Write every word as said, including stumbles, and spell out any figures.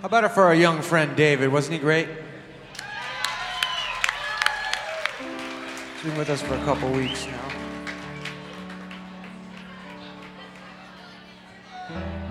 How about it for our young friend David? Wasn't he great? He's been with us for a couple weeks now.